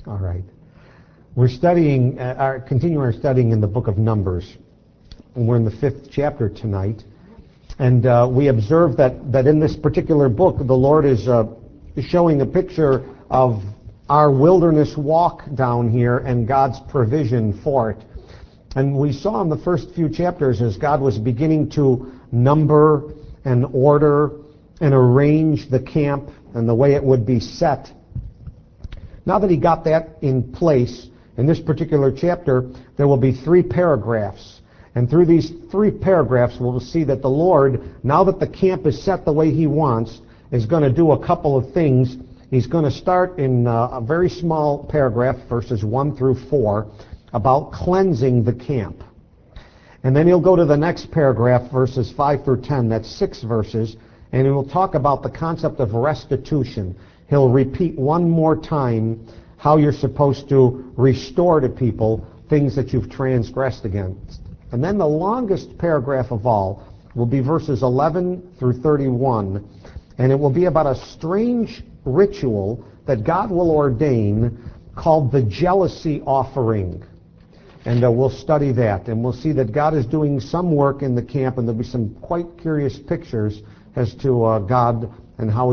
All right. We're studying, continuing our studying in the book of Numbers. And we're in the 5th chapter tonight. And we observe that in this particular book, the Lord is showing a picture of our wilderness walk down here and God's provision for it. And we saw in the first few chapters as God was beginning to number and order and arrange the camp and the way it would be set. Now that he got that in place, in this particular chapter, there will be 3 paragraphs. And through these 3 paragraphs, we'll see that the Lord, now that the camp is set the way he wants, is going to do a couple of things. He's going to start in a very small paragraph, verses 1 through 4, about cleansing the camp. And then he'll go to the next paragraph, verses 5 through 10. That's 6 verses. And he will talk about the concept of restitution. He'll repeat one more time how you're supposed to restore to people things that you've transgressed against. And then the longest paragraph of all will be verses 11 through 31, and it will be about a strange ritual that God will ordain called the jealousy offering. And we'll study that, and we'll see that God is doing some work in the camp, and there'll be some quite curious pictures as to God and how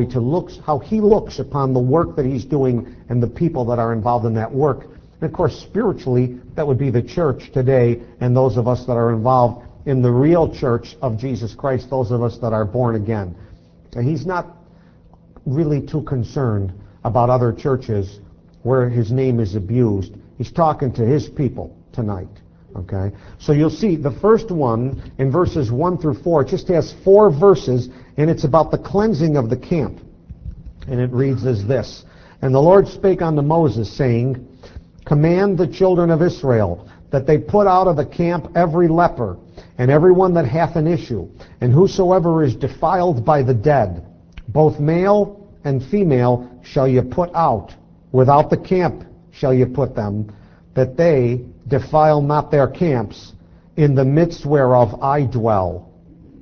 he looks upon the work that he's doing and the people that are involved in that work. And of course, spiritually, that would be the church today and those of us that are involved in the real church of Jesus Christ, those of us that are born again. And he's not really too concerned about other churches where his name is abused. He's talking to his people tonight. Okay? So you'll see the first one in verses 1 through 4, it just has 4 verses, and it's about the cleansing of the camp. And it reads as this: And the Lord spake unto Moses, saying, Command the children of Israel that they put out of the camp every leper, and every one that hath an issue, and whosoever is defiled by the dead, both male and female shall ye put out. Without the camp shall ye put them, that they defile not their camps, in the midst whereof I dwell.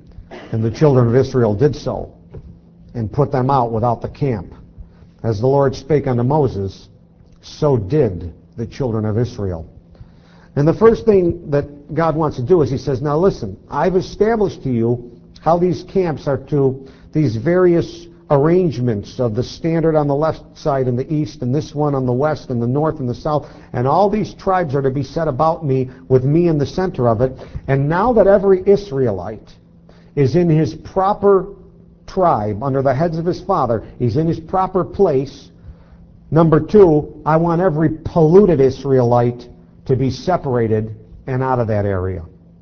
And the children of Israel did so, and put them out without the camp. As the Lord spake unto Moses, so did the children of Israel. And the first thing that God wants to do is he says, now listen, I've established to you how these camps are to, these various arrangements of the standard on the left side and the east, and this one on the west and the north and the south, and all these tribes are to be set about me with me in the center of it. And now that every Israelite is in his proper tribe, under the heads of his father, he's in his proper place. Number 2, I want every polluted Israelite to be separated and out of that area.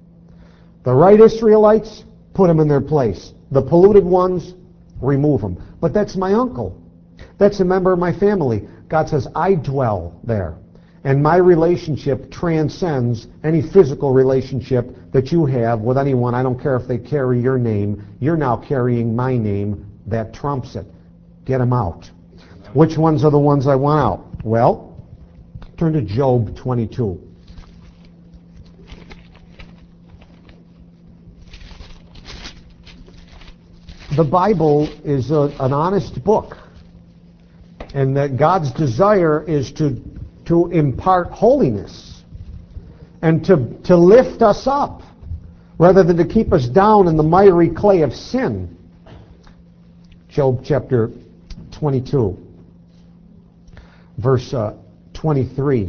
The right Israelites, put them in their place. The polluted ones, remove them. But that's my uncle. That's a member of my family. God says, I dwell there. And my relationship transcends any physical relationship that you have with anyone. I don't care if they carry your name. You're now carrying my name. That trumps it. Get them out. Which ones are the ones I want out? Well, turn to Job 22. The Bible is an honest book, and that God's desire is to impart holiness and to lift us up rather than to keep us down in the miry clay of sin. Job chapter 22, verse 23.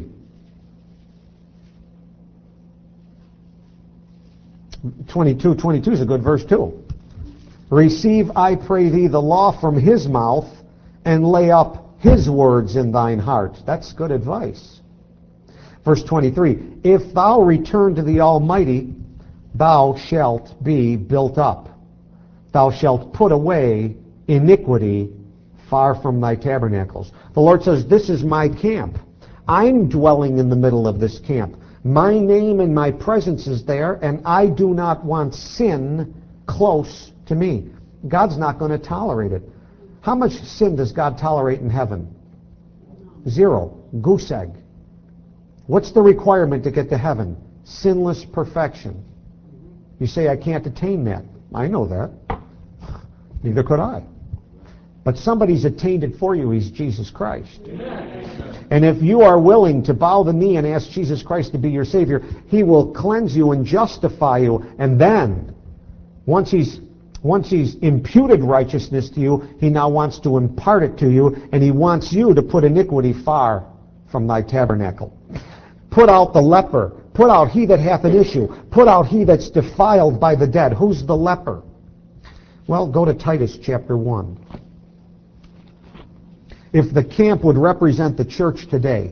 22 is a good verse too. Receive, I pray thee, the law from his mouth, and lay up his words in thine heart. That's good advice. Verse 23, if thou return to the Almighty, thou shalt be built up. Thou shalt put away iniquity far from thy tabernacles. The Lord says, this is my camp. I'm dwelling in the middle of this camp. My name and my presence is there, and I do not want sin close to me. God's not going to tolerate it. How much sin does God tolerate in heaven? 0. Goose egg. What's the requirement to get to heaven? Sinless perfection. You say, I can't attain that. I know that. Neither could I. But somebody's attained it for you. He's Jesus Christ. Amen. And if you are willing to bow the knee and ask Jesus Christ to be your Savior, He will cleanse you and justify you. And then, once He's imputed righteousness to you, He now wants to impart it to you, and He wants you to put iniquity far from thy tabernacle. Put out the leper. Put out he that hath an issue. Put out he that's defiled by the dead. Who's the leper? Well, go to Titus chapter 1. If the camp would represent the church today,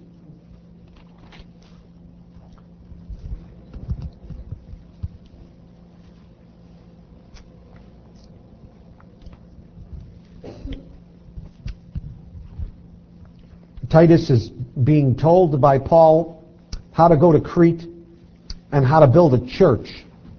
Titus is being told by Paul how to go to Crete and how to build a church.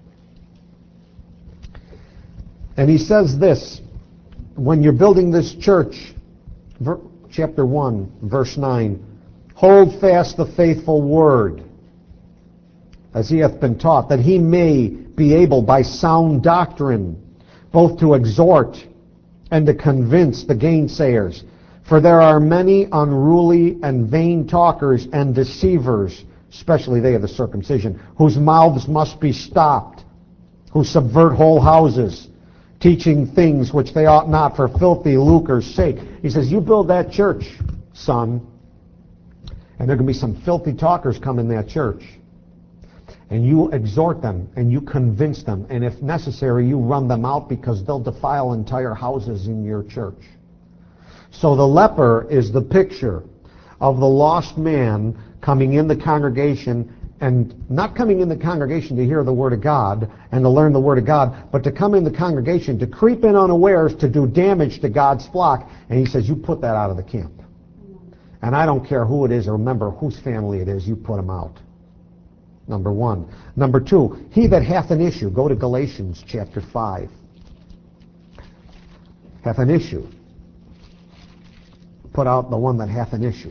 And he says this, when you're building this church, chapter 1, verse 9, hold fast the faithful word, as he hath been taught, that he may be able by sound doctrine both to exhort and to convince the gainsayers. For there are many unruly and vain talkers and deceivers, especially they of the circumcision, whose mouths must be stopped, who subvert whole houses, teaching things which they ought not for filthy lucre's sake. He says, you build that church, son, and there are going to be some filthy talkers come in that church. And you exhort them, and you convince them, and if necessary, you run them out because they'll defile entire houses in your church. So the leper is the picture of the lost man coming in the congregation, and not coming in the congregation to hear the Word of God and to learn the Word of God, but to come in the congregation, to creep in unawares, to do damage to God's flock. And he says, you put that out of the camp. And I don't care who it is or remember whose family it is, you put them out. Number one. Number two, he that hath an issue. Go to Galatians chapter 5. Hath an issue. Put out the one that hath an issue.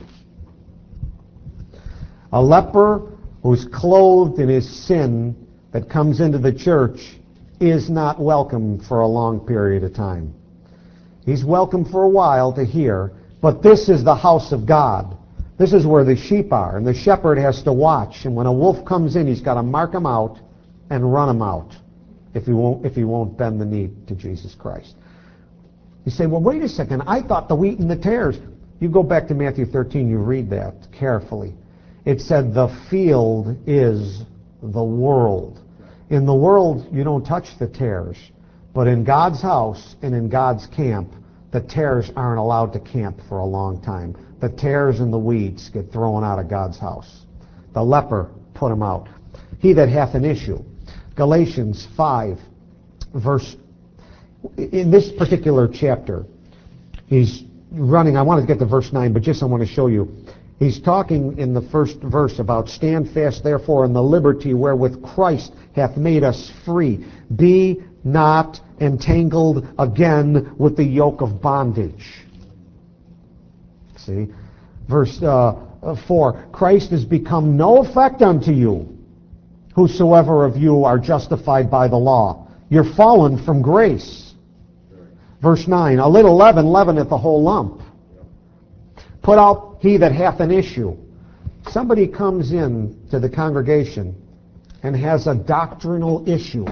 A leper who's clothed in his sin that comes into the church is not welcome for a long period of time. He's welcome for a while to hear, but this is the house of God. This is where the sheep are, and the shepherd has to watch. And when a wolf comes in, he's got to mark him out and run him out if he won't bend the knee to Jesus Christ. You say, well, wait a second. I thought the wheat and the tares. You go back to Matthew 13, you read that carefully. It said the field is the world. In the world, you don't touch the tares. But in God's house and in God's camp, the tares aren't allowed to camp for a long time. The tares and the weeds get thrown out of God's house. The leper, put him out. He that hath an issue. Galatians 5, verse... In this particular chapter, he's running... I want to get to verse 9, but just I want to show you. He's talking in the first verse about, stand fast therefore in the liberty wherewith Christ hath made us free. Be not entangled again with the yoke of bondage. See? Verse 4, Christ is become no effect unto you, whosoever of you are justified by the law. You're fallen from grace. Verse 9, a little leaven leaveneth the whole lump. Put out he that hath an issue. Somebody comes in to the congregation and has a doctrinal issue.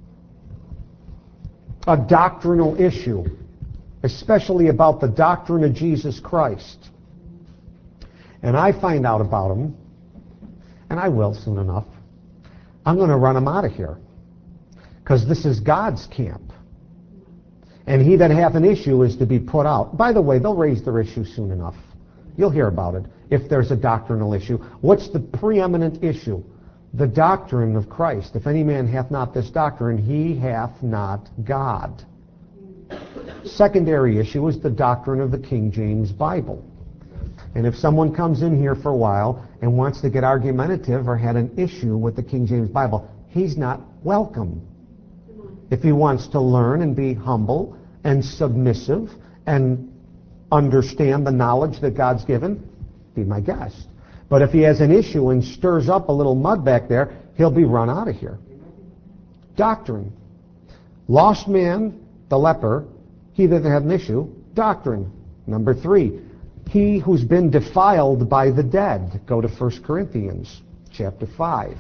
A doctrinal issue, especially about the doctrine of Jesus Christ. And I find out about him, and I will soon enough. I'm going to run him out of here, because this is God's camp. And he that hath an issue is to be put out. By the way, they'll raise their issue soon enough. You'll hear about it if there's a doctrinal issue. What's the preeminent issue? The doctrine of Christ. If any man hath not this doctrine, he hath not God. Secondary issue is the doctrine of the King James Bible. And if someone comes in here for a while and wants to get argumentative or had an issue with the King James Bible, he's not welcome. If he wants to learn and be humble and submissive and understand the knowledge that God's given, be my guest. But if he has an issue and stirs up a little mud back there, he'll be run out of here. Doctrine. Lost man, the leper, he that had an issue, doctrine. Number 3, He who's been defiled by the dead. Go to 1 Corinthians chapter 5.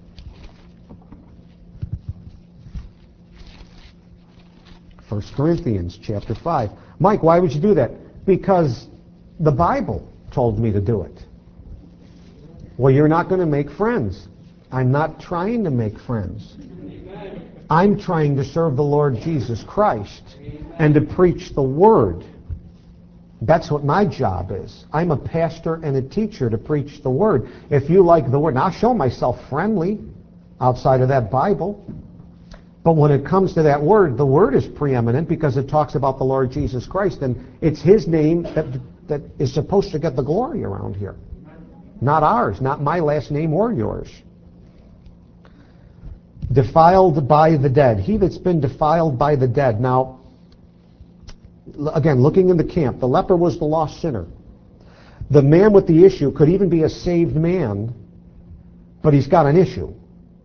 1 Corinthians chapter 5. Mike, why would you do that? Because the Bible told me to do it. Well, you're not going to make friends. I'm not trying to make friends. I'm trying to serve the Lord Jesus Christ and to preach the Word. That's what my job is. I'm a pastor and a teacher to preach the Word. If you like the Word, now I'll show myself friendly outside of that Bible. But when it comes to that Word, the Word is preeminent because it talks about the Lord Jesus Christ, and it's His name that is supposed to get the glory around here. Not ours, not my last name or yours. Defiled by the dead. He that's been defiled by the dead. Now, again, looking in the camp, the leper was the lost sinner. The man with the issue could even be a saved man, but he's got an issue.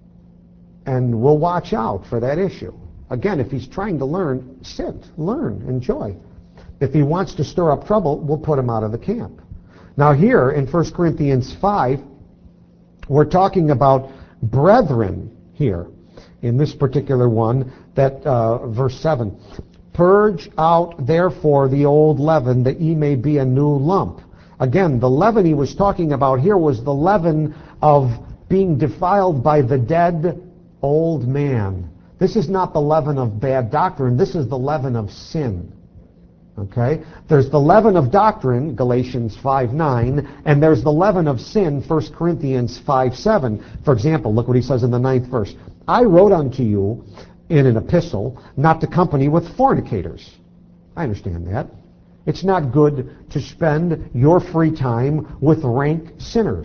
And we'll watch out for that issue. Again, if he's trying to learn, sit, learn, enjoy. If he wants to stir up trouble, we'll put him out of the camp. Now here in 1 Corinthians 5, we're talking about brethren here in this particular one, that verse 7. Purge out therefore the old leaven, that ye may be a new lump. Again, the leaven he was talking about here was the leaven of being defiled by the dead old man. This is not the leaven of bad doctrine. This is the leaven of sin. Okay? There's the leaven of doctrine, Galatians 5:9, and there's the leaven of sin, 1 Corinthians 5:7. For example, look what he says in the 9th verse. I wrote unto you in an epistle not to company with fornicators. I understand that. It's not good to spend your free time with rank sinners.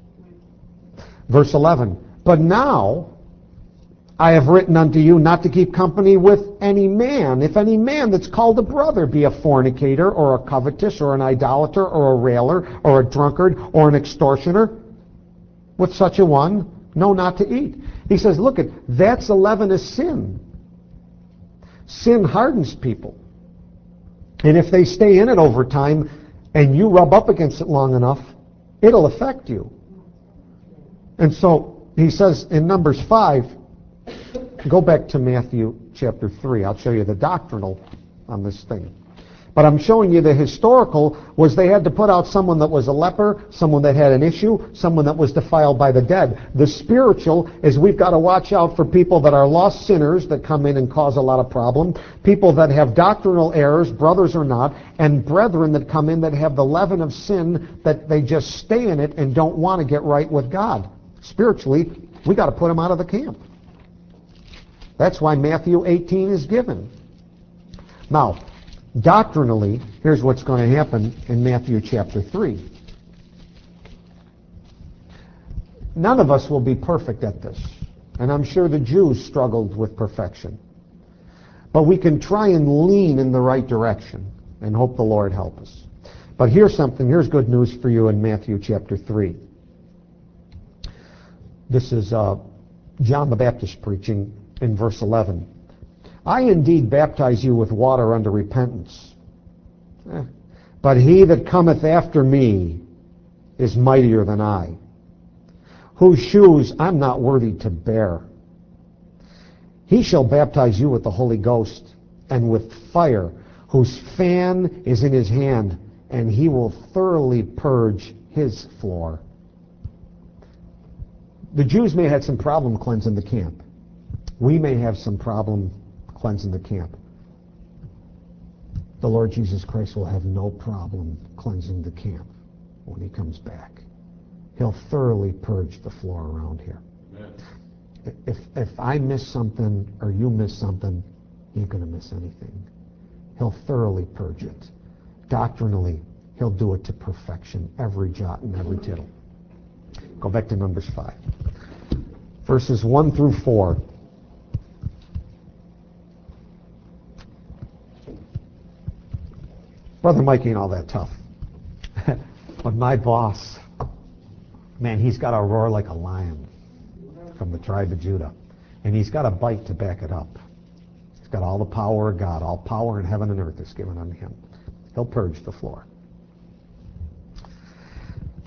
Verse 11. But now I have written unto you not to keep company with any man, if any man that's called a brother be a fornicator, or a covetous, or an idolater, or a railer, or a drunkard, or an extortioner. With such a one, no, not to eat. He says, look, that's the leaven of sin. Sin hardens people. And if they stay in it over time, and you rub up against it long enough, it'll affect you. And so, he says in Numbers 5, go back to Matthew chapter 3. I'll show you the doctrinal on this thing. But I'm showing you the historical was they had to put out someone that was a leper, someone that had an issue, someone that was defiled by the dead. The spiritual is we've got to watch out for people that are lost sinners that come in and cause a lot of problem, people that have doctrinal errors, brothers or not, and brethren that come in that have the leaven of sin that they just stay in it and don't want to get right with God. Spiritually, we got to put them out of the camp. That's why Matthew 18 is given. Now, doctrinally, here's what's going to happen in Matthew chapter 3. None of us will be perfect at this, and I'm sure the Jews struggled with perfection. But we can try and lean in the right direction and hope the Lord help us. But here's good news for you in Matthew chapter 3. This is John the Baptist preaching in verse 11. I indeed baptize you with water unto repentance. But he that cometh after me is mightier than I, whose shoes I'm not worthy to bear. He shall baptize you with the Holy Ghost and with fire, whose fan is in his hand, and he will thoroughly purge his floor. The Jews may have had some problem cleansing the camp. We may have some problem cleansing the camp. The Lord Jesus Christ will have no problem cleansing the camp when he comes back. He'll thoroughly purge the floor around here. If I miss something or you miss something, he ain't going to miss anything. He'll thoroughly purge it. Doctrinally, he'll do it to perfection, every jot and every tittle. Go back to Numbers 5. Verses 1 through 4. Brother Mike ain't all that tough. But my boss, man, he's got a roar like a lion from the tribe of Judah. And he's got a bite to back it up. He's got all the power of God. All power in heaven and earth is given unto him. He'll purge the floor.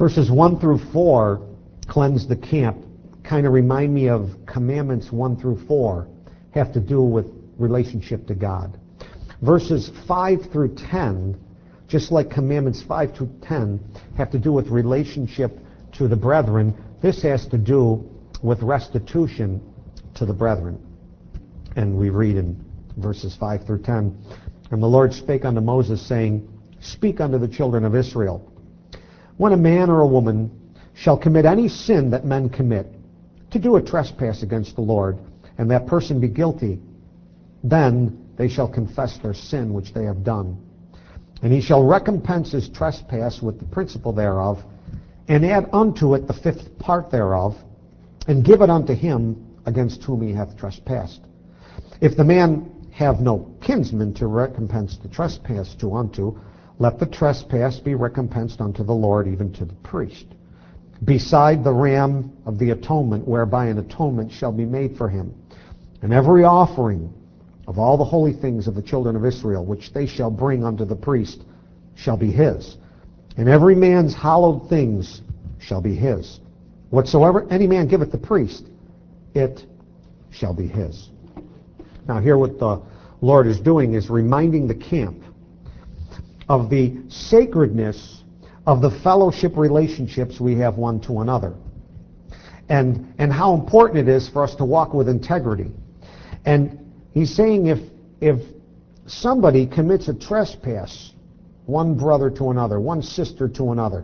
Verses 1 through 4, cleanse the camp, kind of remind me of commandments 1 through 4, have to do with relationship to God. Verses 5 through 10, just like commandments 5 through 10, have to do with relationship to the brethren. This has to do with restitution to the brethren. And we read in verses 5 through 10, "And the Lord spake unto Moses, saying, Speak unto the children of Israel, when a man or a woman shall commit any sin that men commit, to do a trespass against the Lord, and that person be guilty, then they shall confess their sin which they have done. And he shall recompense his trespass with the principal thereof, and add unto it the fifth part thereof, and give it unto him against whom he hath trespassed. If the man have no kinsman to recompense the trespass to unto, let the trespass be recompensed unto the Lord, even to the priest, beside the ram of the atonement, whereby an atonement shall be made for him. And every offering of all the holy things of the children of Israel, which they shall bring unto the priest, shall be his. And every man's hallowed things shall be his. Whatsoever any man giveth the priest, it shall be his." Now here what the Lord is doing is reminding the camp of the sacredness of the fellowship relationships we have one to another, and how important it is for us to walk with integrity. And he's saying if somebody commits a trespass, one brother to another, one sister to another,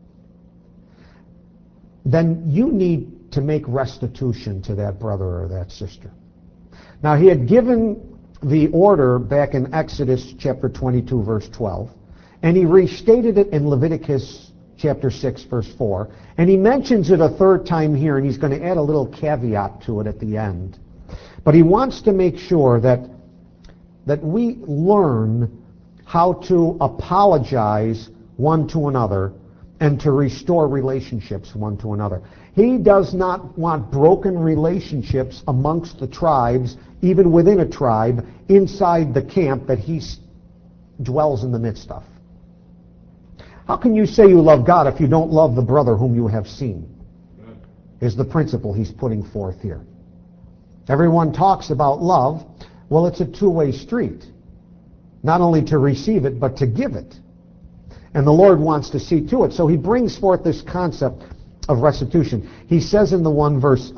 then you need to make restitution to that brother or that sister. Now, he had given the order back in Exodus chapter 22, verse 12, and he restated it in Leviticus chapter 6, verse 4, and he mentions it a third time here, and he's going to add a little caveat to it at the end. But he wants to make sure that we learn how to apologize one to another and to restore relationships one to another. He does not want broken relationships amongst the tribes, even within a tribe, inside the camp that he dwells in the midst of. How can you say you love God if you don't love the brother whom you have seen? Is the principle he's putting forth here. Everyone talks about love. Well, it's a two-way street. Not only to receive it, but to give it. And the Lord wants to see to it. So he brings forth this concept of restitution. He says in the one verse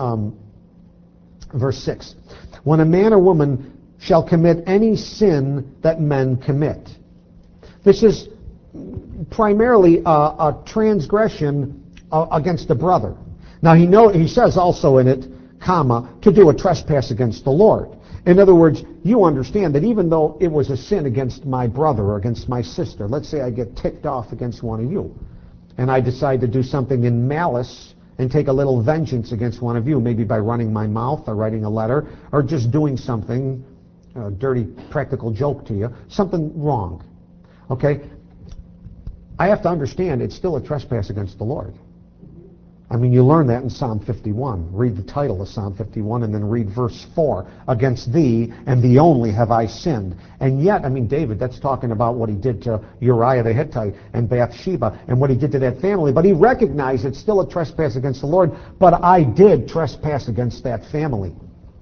6, "When a man or woman shall commit any sin that men commit." This is primarily a transgression against a brother. Now he says also in it, comma, to do a trespass against the Lord. In other words, you understand that even though it was a sin against my brother or against my sister, let's say I get ticked off against one of you, and I decide to do something in malice and take a little vengeance against one of you, maybe by running my mouth or writing a letter or just doing something, a dirty practical joke to you, something wrong. Okay? I have to understand it's still a trespass against the Lord. I mean, you learn that in Psalm 51. Read the title of Psalm 51 and then read verse 4. "Against thee and thee only have I sinned." And yet, I mean, David, that's talking about what he did to Uriah the Hittite and Bathsheba and what he did to that family. But he recognized it's still a trespass against the Lord, but I did trespass against that family.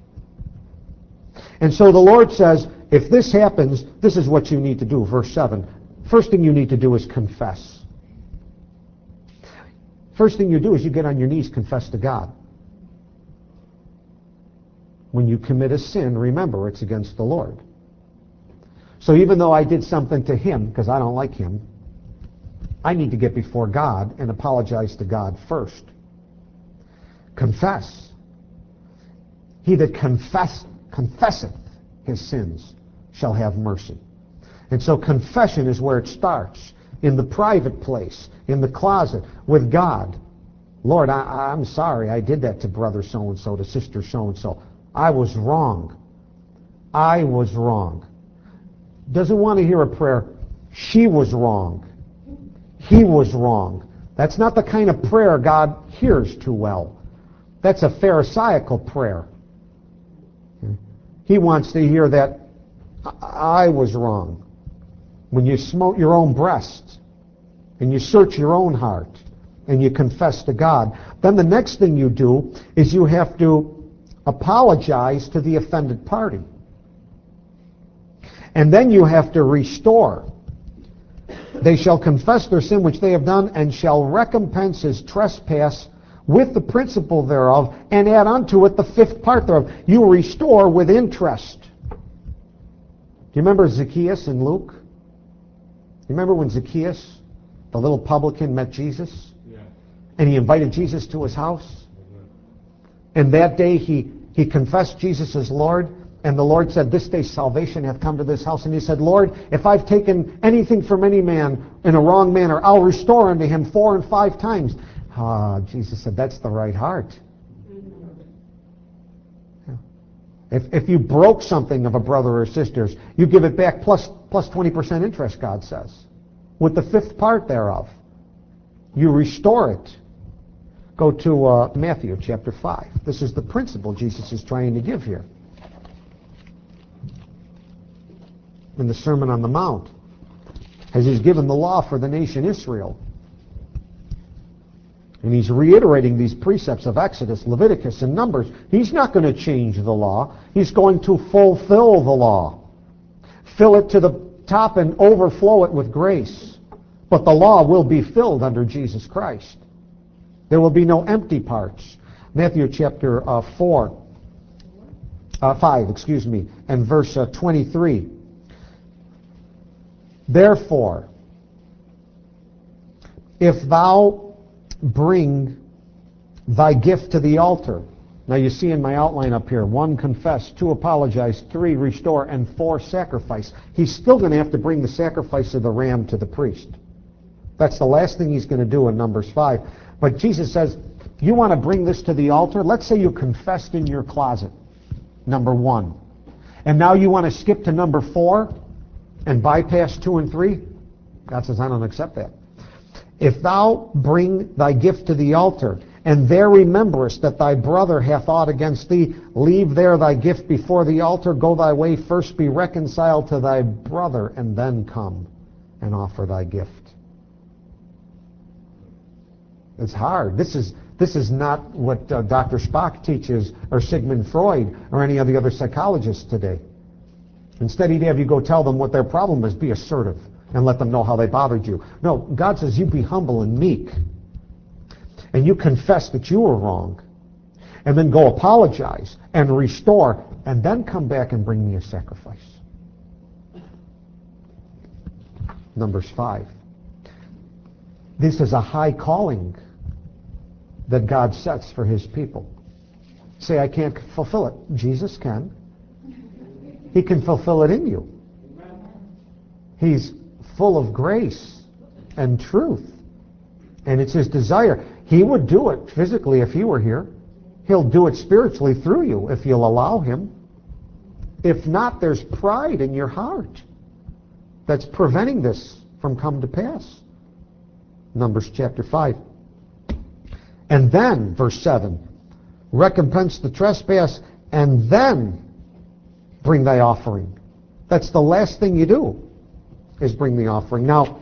And so the Lord says, if this happens, this is what you need to do. Verse 7. First thing you need to do is confess. First thing you do is you get on your knees, confess to God. When you commit a sin, remember it's against the Lord. So even though I did something to him, because I don't like him, I need to get before God and apologize to God first. Confess. He that confesseth his sins shall have mercy. And so confession is where it starts. In the private place, in the closet, with God. Lord, I'm sorry I did that to brother so-and-so, to sister so-and-so. I was wrong. I was wrong. Doesn't want to hear a prayer, she was wrong. He was wrong. That's not the kind of prayer God hears too well. That's a pharisaical prayer. He wants to hear that I was wrong. When you smote your own breast and you search your own heart and you confess to God. Then the next thing you do is you have to apologize to the offended party. And then you have to restore. They shall confess their sin which they have done, and shall recompense his trespass with the principal thereof, and add unto it the fifth part thereof. You restore with interest. Do you remember Zacchaeus in Luke? You remember when Zacchaeus, the little publican, met Jesus? Yeah. And he invited Jesus to his house? And that day he confessed Jesus as Lord, and the Lord said, this day salvation hath come to this house. And he said, Lord, if I've taken anything from any man in a wrong manner, I'll restore unto him 4 and 5 times. Jesus said, that's the right heart. Yeah. If you broke something of a brother or sister's, you give it back plus 20% interest, God says, with the fifth part thereof. You restore it. Go to Matthew chapter 5. This is the principle Jesus is trying to give here in the Sermon on the Mount, as he's given the law for the nation Israel. And he's reiterating these precepts of Exodus, Leviticus, and Numbers. He's not going to change the law. He's going to fulfill the law. Fill it to the top and overflow it with grace. But the law will be filled under Jesus Christ. There will be no empty parts. Matthew chapter 5, and verse 23. Therefore, if thou bring thy gift to the altar. Now you see in my outline up here, 1, confess, 2, apologize, 3, restore, and 4, sacrifice. He's still going to have to bring the sacrifice of the ram to the priest. That's the last thing he's going to do in Numbers 5. But Jesus says, you want to bring this to the altar? Let's say you confessed in your closet, number 1. And now you want to skip to number 4 and bypass 2 and 3? God says, I don't accept that. If thou bring thy gift to the altar, and there rememberest that thy brother hath aught against thee, leave there thy gift before the altar, go thy way, first be reconciled to thy brother, and then come and offer thy gift. It's hard. This is not what Dr. Spock teaches, or Sigmund Freud, or any of the other psychologists today. Instead, he'd have you go tell them what their problem is. Be assertive and let them know how they bothered you. No, God says you be humble and meek. And you confess that you were wrong. And then go apologize and restore. And then come back and bring me a sacrifice. Numbers 5. This is a high calling that God sets for his people. Say, I can't fulfill it. Jesus can. He can fulfill it in you. He's full of grace and truth. And it's his desire. He would do it physically if he were here. He'll do it spiritually through you if you'll allow him. If not, there's pride in your heart that's preventing this from coming to pass. Numbers chapter 5. And then, verse 7, recompense the trespass, and then bring thy offering. That's the last thing you do, is bring the offering. Now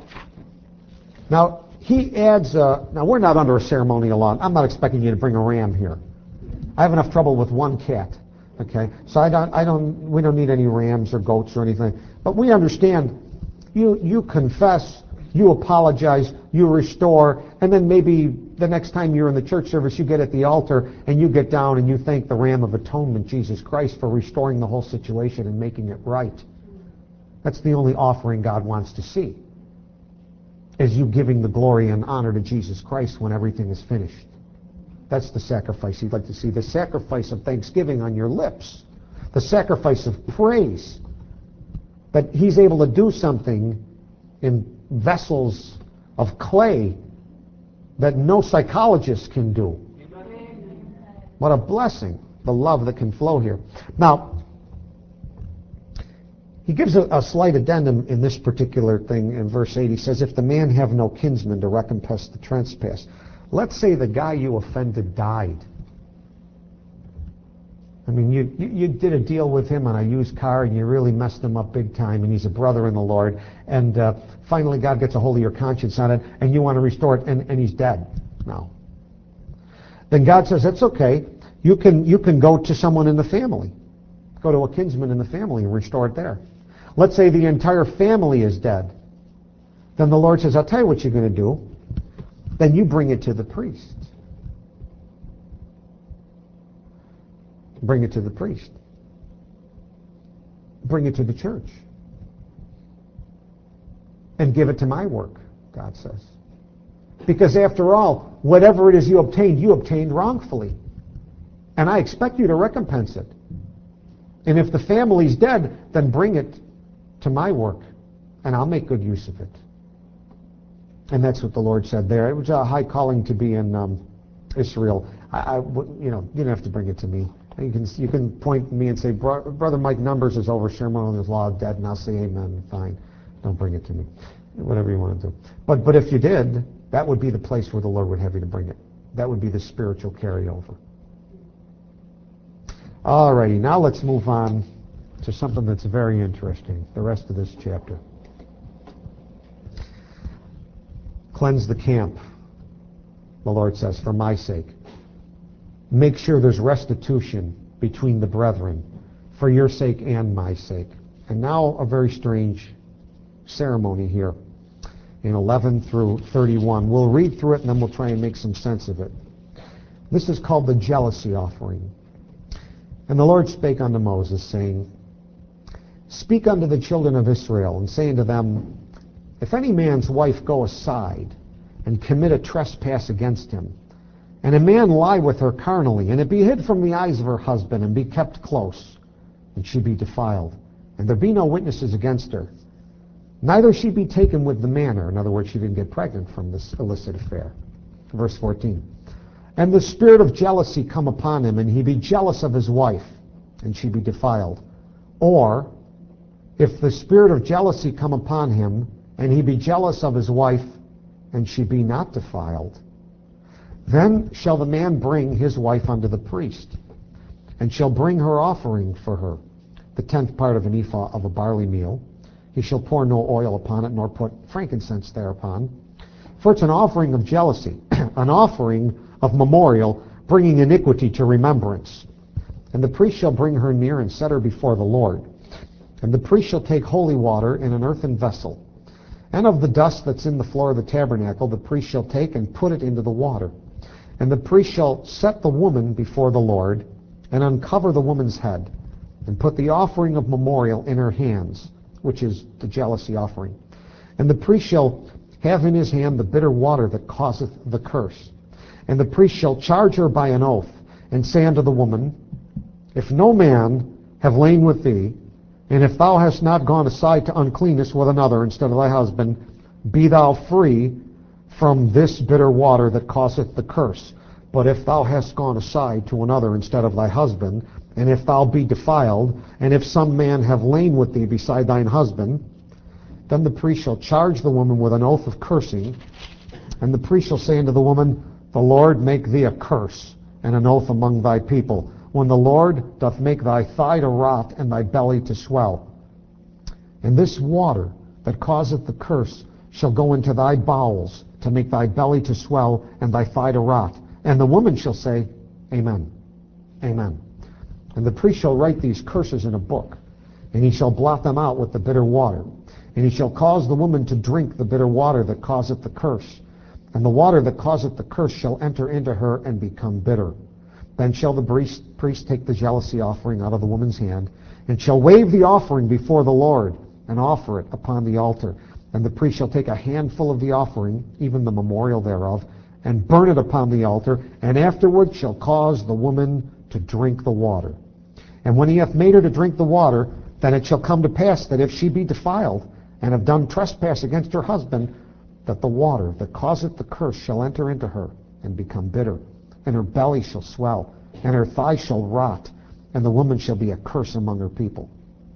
he adds, now we're not under a ceremonial law. I'm not expecting you to bring a ram here. I have enough trouble with one cat, okay? So we don't need any rams or goats or anything. But we understand, you confess, you apologize, you restore, and then maybe the next time you're in the church service, you get at the altar and you get down and you thank the Ram of Atonement, Jesus Christ, for restoring the whole situation and making it right. That's the only offering God wants to see, is you giving the glory and honor to Jesus Christ when everything is finished. That's the sacrifice he'd like to see, the sacrifice of thanksgiving on your lips, the sacrifice of praise, that he's able to do something in vessels of clay that no psychologist can do. What a blessing, the love that can flow here. Now, he gives a slight addendum in this particular thing in verse 8. He says, if the man have no kinsman to recompense the trespass. Let's say the guy you offended died. I mean, you did a deal with him on a used car and you really messed him up big time, and he's a brother in the Lord, and finally God gets a hold of your conscience on it and you want to restore it, and he's dead. No. Then God says, that's okay. You can go to someone in the family. Go to a kinsman in the family and restore it there. Let's say the entire family is dead. Then the Lord says, I'll tell you what you're going to do. Then you bring it to the priest. Bring it to the priest. Bring it to the church. And give it to my work, God says. Because after all, whatever it is you obtained wrongfully. And I expect you to recompense it. And if the family's dead, then bring it to my work, and I'll make good use of it. And that's what the Lord said there. It was a high calling to be in Israel. You don't have to bring it to me. You can point to me and say, Brother Mike Numbers is over ceremonial law of dead, and I'll say amen. Fine. Don't bring it to me. Whatever you want to do. But if you did, that would be the place where the Lord would have you to bring it. That would be the spiritual carryover. Alrighty, now let's move on to something that's very interesting, the rest of this chapter. Cleanse the camp, the Lord says, for my sake. Make sure there's restitution between the brethren, for your sake and my sake. And now a very strange ceremony here in 11 through 31. We'll read through it and then we'll try and make some sense of it. This is called the jealousy offering. And the Lord spake unto Moses, saying, Speak unto the children of Israel, and say unto them, If any man's wife go aside, and commit a trespass against him, and a man lie with her carnally, and it be hid from the eyes of her husband, and be kept close, and she be defiled, and there be no witnesses against her, neither she be taken with the manner. In other words, she didn't get pregnant from this illicit affair. Verse 14. And the spirit of jealousy come upon him, and he be jealous of his wife, and she be defiled. Or, if the spirit of jealousy come upon him, and he be jealous of his wife, and she be not defiled, then shall the man bring his wife unto the priest, and shall bring her offering for her, the 10th part of an ephah of a barley meal. He shall pour no oil upon it, nor put frankincense thereupon. For it's an offering of jealousy, an offering of memorial, bringing iniquity to remembrance. And the priest shall bring her near and set her before the Lord. And the priest shall take holy water in an earthen vessel. And of the dust that's in the floor of the tabernacle, the priest shall take and put it into the water. And the priest shall set the woman before the Lord, and uncover the woman's head, and put the offering of memorial in her hands, which is the jealousy offering. And the priest shall have in his hand the bitter water that causeth the curse. And the priest shall charge her by an oath, and say unto the woman, If no man have lain with thee, and if thou hast not gone aside to uncleanness with another instead of thy husband, be thou free from this bitter water that causeth the curse. But if thou hast gone aside to another instead of thy husband, and if thou be defiled, and if some man have lain with thee beside thine husband, then the priest shall charge the woman with an oath of cursing, and the priest shall say unto the woman, The Lord make thee a curse, and an oath among thy people, when the Lord doth make thy thigh to rot, and thy belly to swell. And this water that causeth the curse shall go into thy bowels, to make thy belly to swell, and thy thigh to rot. And the woman shall say, Amen. Amen. And the priest shall write these curses in a book, and he shall blot them out with the bitter water. And he shall cause the woman to drink the bitter water that causeth the curse. And the water that causeth the curse shall enter into her and become bitter. Then shall the priest take the jealousy offering out of the woman's hand, and shall wave the offering before the Lord, and offer it upon the altar. And the priest shall take a handful of the offering, even the memorial thereof, and burn it upon the altar, and afterward shall cause the woman to drink the water. And when he hath made her to drink the water, then it shall come to pass that if she be defiled, and have done trespass against her husband, that the water that causeth the curse shall enter into her, and become bitter, and her belly shall swell, and her thigh shall rot, and the woman shall be a curse among her people.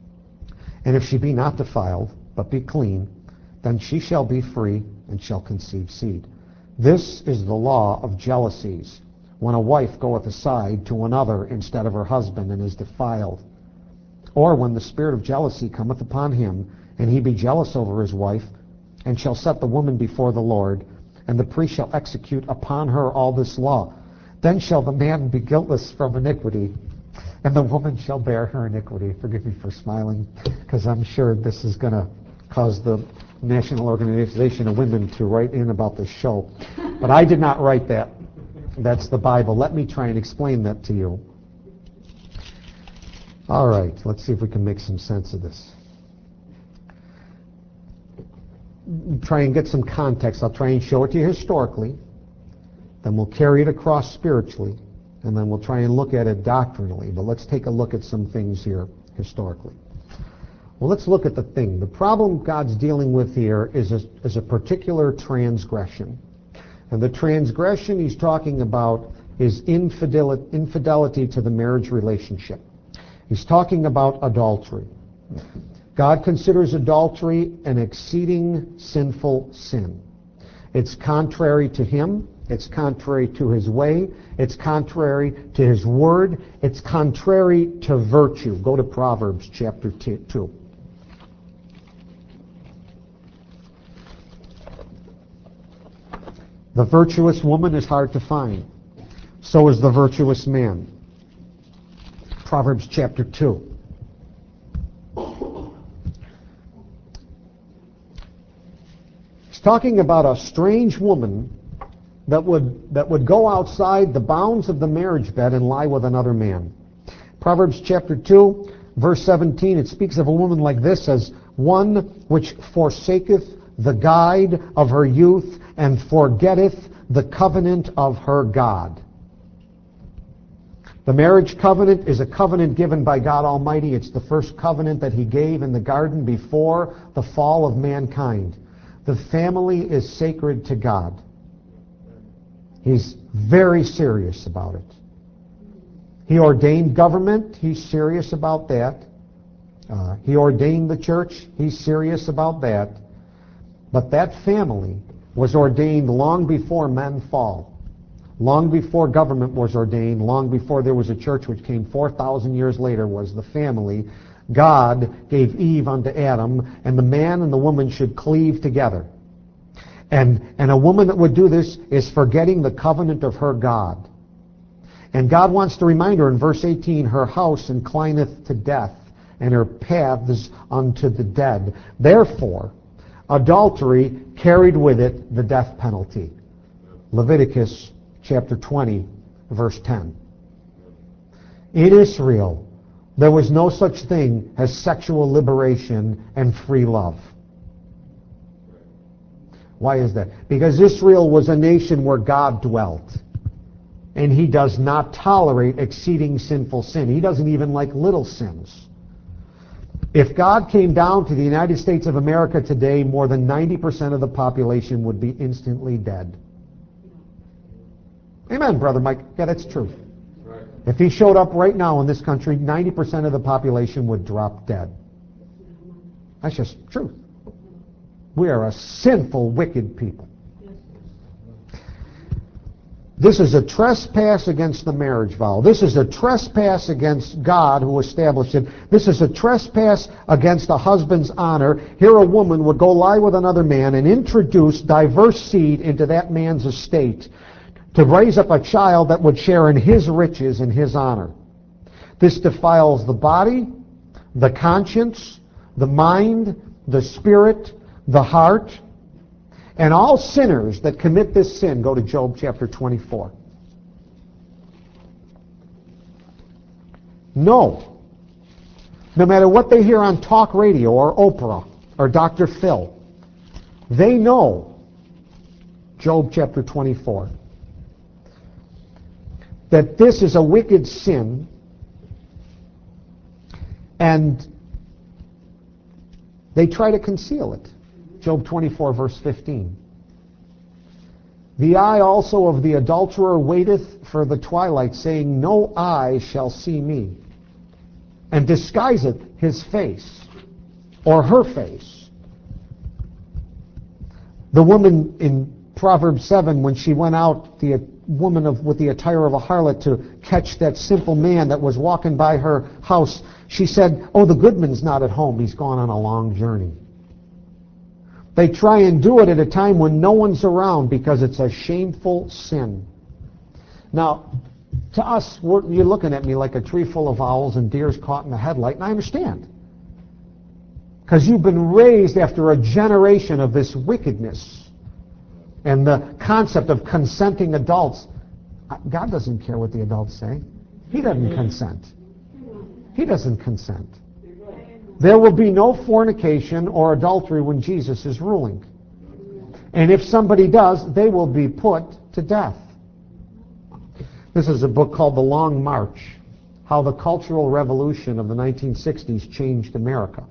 And if she be not defiled, but be clean, then she shall be free, and shall conceive seed. This is the law of jealousies, when a wife goeth aside to another instead of her husband, and is defiled. Or when the spirit of jealousy cometh upon him, and he be jealous over his wife, and shall set the woman before the Lord, and the priest shall execute upon her all this law. Then shall the man be guiltless from iniquity, and the woman shall bear her iniquity. Forgive me for smiling, because I'm sure this is going to cause the National Organization of Women to write in about this show. But I did not write that. That's the Bible. Let me try and explain that to you. All right, let's see if we can make some sense of this. Try and get some context. I'll try and show it to you historically. Then we'll carry it across spiritually. And then we'll try and look at it doctrinally. But let's take a look at some things here historically. Well, let's look at the thing. The problem God's dealing with here is a particular transgression. And the transgression he's talking about is infidelity to the marriage relationship. He's talking about adultery. God considers adultery an exceeding sinful sin. It's contrary to him. It's contrary to his way. It's contrary to his word. It's contrary to virtue. Go to Proverbs chapter 2. The virtuous woman is hard to find. So is the virtuous man. Proverbs chapter 2. He's talking about a strange woman that would go outside the bounds of the marriage bed and lie with another man. Proverbs chapter 2, verse 17, it speaks of a woman like this as one which forsaketh the guide of her youth and forgetteth the covenant of her God. The marriage covenant is a covenant given by God Almighty. It's the first covenant that he gave in the garden before the fall of mankind. The family is sacred to God. He's very serious about it. He ordained government. He's serious about that. He ordained the church. He's serious about that. But that family was ordained long before men fall. Long before government was ordained, long before there was a church, which came 4,000 years later, was the family. God gave Eve unto Adam, and the man and the woman should cleave together. And a woman that would do this is forgetting the covenant of her God. And God wants to remind her in verse 18, her house inclineth to death, and her paths unto the dead. Therefore, adultery carried with it the death penalty. Leviticus chapter 20, verse 10. In Israel, there was no such thing as sexual liberation and free love. Why is that? Because Israel was a nation where God dwelt. And he does not tolerate exceeding sinful sin. He doesn't even like little sins. If God came down to the United States of America today, more than 90% of the population would be instantly dead. Amen, Brother Mike. Yeah, that's true. Right. If he showed up right now in this country, 90% of the population would drop dead. That's just truth. We are a sinful, wicked people. This is a trespass against the marriage vow. This is a trespass against God who established it. This is a trespass against a husband's honor. Here a woman would go lie with another man and introduce diverse seed into that man's estate to raise up a child that would share in his riches and his honor. This defiles the body, the conscience, the mind, the spirit, the heart. And all sinners that commit this sin, go to Job chapter 24. No matter what they hear on talk radio or Oprah or Dr. Phil, they know Job chapter 24. That this is a wicked sin, and they try to conceal it. Job 24, verse 15. The eye also of the adulterer waiteth for the twilight, saying, no eye shall see me, and disguiseth his face, or her face. The woman in Proverbs 7, when she went out, the woman with the attire of a harlot, to catch that simple man that was walking by her house, she said, oh, the goodman's not at home. He's gone on a long journey. They try and do it at a time when no one's around because it's a shameful sin. Now, to us, you're looking at me like a tree full of owls and deers caught in a headlight, and I understand. Because you've been raised after a generation of this wickedness and the concept of consenting adults. God doesn't care what the adults say. He doesn't consent. He doesn't consent. There will be no fornication or adultery when Jesus is ruling. And if somebody does, they will be put to death. This is a book called The Long March, How the Cultural Revolution of the 1960s Changed America.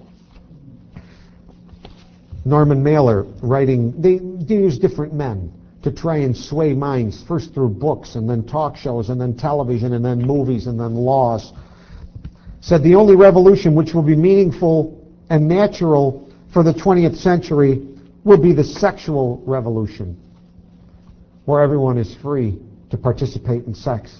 Norman Mailer writing, they use different men to try and sway minds, first through books and then talk shows and then television and then movies and then laws. Said the only revolution which will be meaningful and natural for the 20th century will be the sexual revolution, where everyone is free to participate in sex.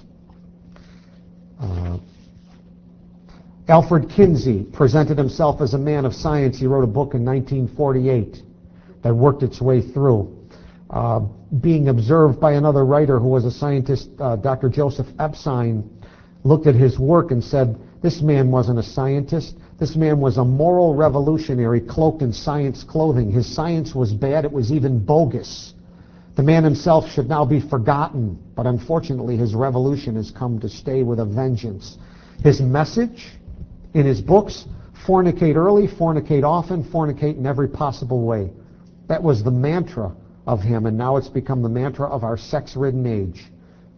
Alfred Kinsey presented himself as a man of science. He wrote a book in 1948 that worked its way through. Being observed by another writer who was a scientist, Dr. Joseph Epstein, looked at his work and said, this man wasn't a scientist. This man was a moral revolutionary cloaked in science clothing. His science was bad. It was even bogus. The man himself should now be forgotten, but unfortunately his revolution has come to stay with a vengeance. His message in his books, fornicate early, fornicate often, fornicate in every possible way. That was the mantra of him, and now it's become the mantra of our sex-ridden age.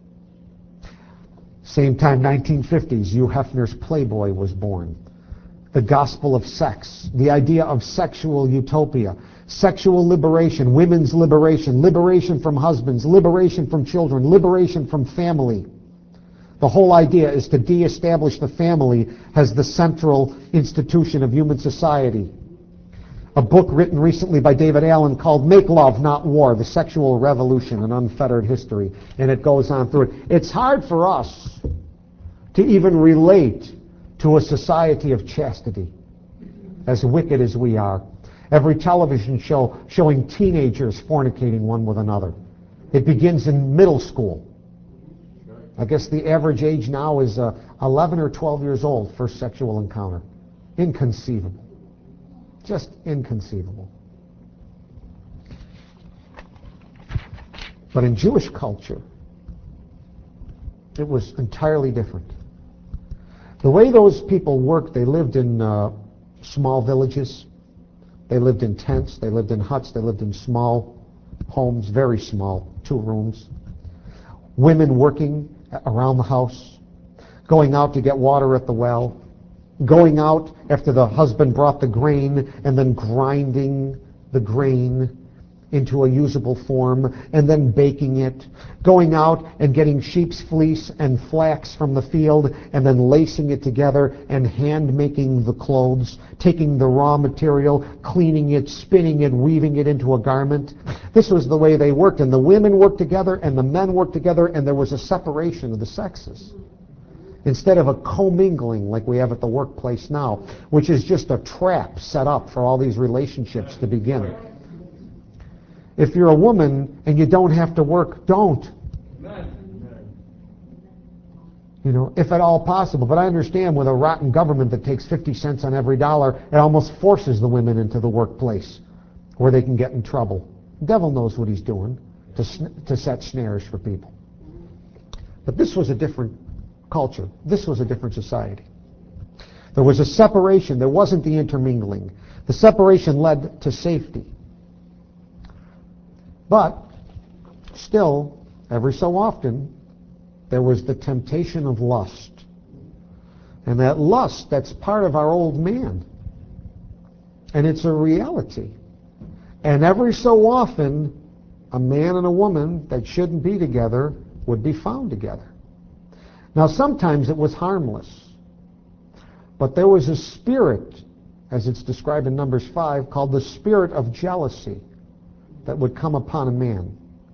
Same time, 1950s, Hugh Hefner's Playboy was born. The gospel of sex, the idea of sexual utopia, sexual liberation, women's liberation, liberation from husbands, liberation from children, liberation from family. The whole idea is to de-establish the family as the central institution of human society. A book written recently by David Allen called Make Love, Not War, The Sexual Revolution, An Unfettered History. And it goes on through it. It's hard for us to even relate to a society of chastity, as wicked as we are. Every television show showing teenagers fornicating one with another. It begins in middle school. I guess the average age now is 11 or 12 years old, first sexual encounter. Inconceivable. Just inconceivable. But in Jewish culture, it was entirely different. The way those people worked, they lived in small villages. They lived in tents. They lived in huts. They lived in small homes, very small, 2 rooms. Women working around the house, going out to get water at the well, going out after the husband brought the grain and then grinding the grain into a usable form and then baking it, going out and getting sheep's fleece and flax from the field and then lacing it together and hand making the clothes, taking the raw material, cleaning it, spinning it, weaving it into a garment. This was the way they worked, and the women worked together and the men worked together, and there was a separation of the sexes. Instead of a commingling like we have at the workplace now, which is just a trap set up for all these relationships to begin. If you're a woman and you don't have to work, don't. You know, if at all possible. But I understand with a rotten government that takes 50 cents on every dollar, it almost forces the women into the workplace where they can get in trouble. The devil knows what he's doing to set snares for people. But this was a different culture. This was a different society. There was a separation. There wasn't the intermingling. The separation led to safety. But still, every so often, there was the temptation of lust. And that lust, that's part of our old man. And it's a reality. And every so often, a man and a woman that shouldn't be together would be found together. Now, sometimes it was harmless. But there was a spirit, as it's described in Numbers 5, called the spirit of jealousy that would come upon a man.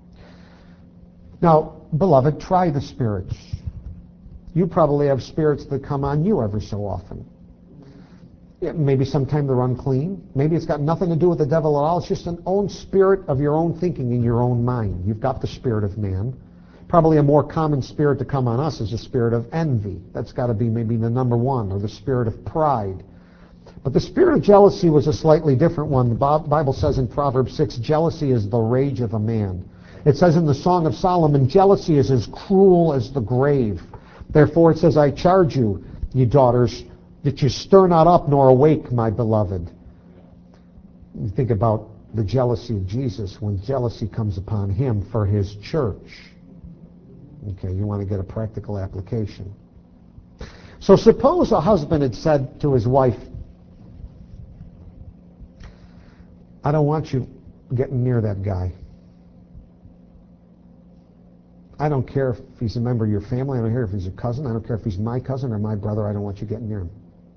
Now, beloved, try the spirits. You probably have spirits that come on you every so often. Maybe sometime they're unclean. Maybe it's got nothing to do with the devil at all. It's just an own spirit of your own thinking in your own mind. You've got the spirit of man. Probably a more common spirit to come on us is the spirit of envy. That's got to be maybe the number one, or the spirit of pride. But the spirit of jealousy was a slightly different one. The Bible says in Proverbs 6, jealousy is the rage of a man. It says in the Song of Solomon, jealousy is as cruel as the grave. Therefore it says, I charge you, ye daughters, that you stir not up nor awake, my beloved. You think about the jealousy of Jesus when jealousy comes upon him for his church. Okay, you want to get a practical application. So suppose a husband had said to his wife, I don't want you getting near that guy. I don't care if he's a member of your family. I don't care if he's a cousin. I don't care if he's my cousin or my brother. I don't want you getting near him.